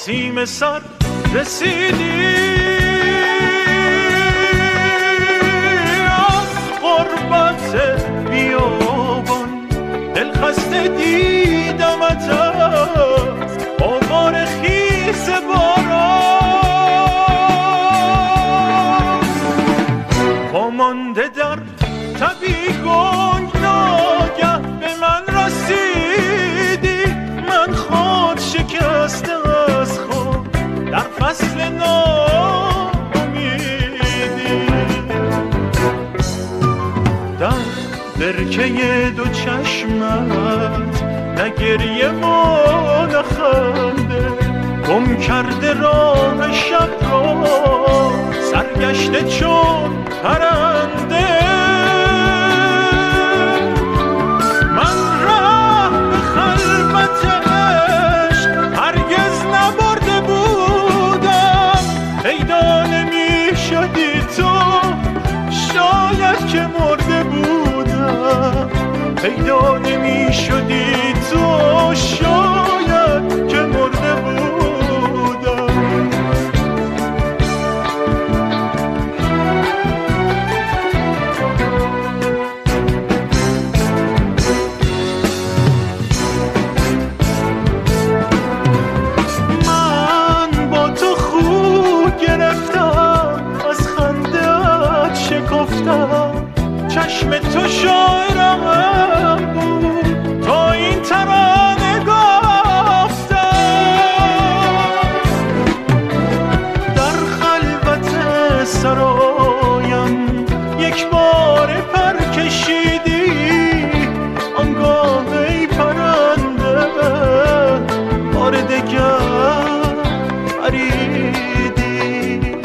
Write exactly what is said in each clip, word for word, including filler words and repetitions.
سیم سر رسیدی. غربت بیابان دل خسته دیدمت از آوار خیس باران. وامانده در تبی گنگ ناگه به من رسیدی. من خود شکسته از خود در فصل ناامیدی. در برکه دو چشمت نه گریه و نه خنده، گم کرده راه شب را سرگشته چون پرنده. من راه به خلوت عشق هرگز نبرده بودم. پیدا نمی شدی تو شاید که مرده بودم. پیدا نمی شدی تو شاید که مرده بودم. من با تو خو گرفتم، از خنده‌ات شکفتم. چشم تو شاعرم بود تا این ترانه گفتم. در خلوت سرایم یک بار پر کشیدی. آنگاه ای پرنده بار دگر پریدی.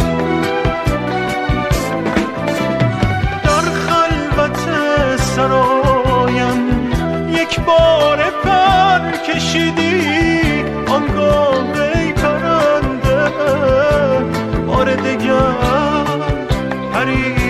سرایم یک بار پر کشیدی. آنگاه ای پرنده بار دگر پریدی.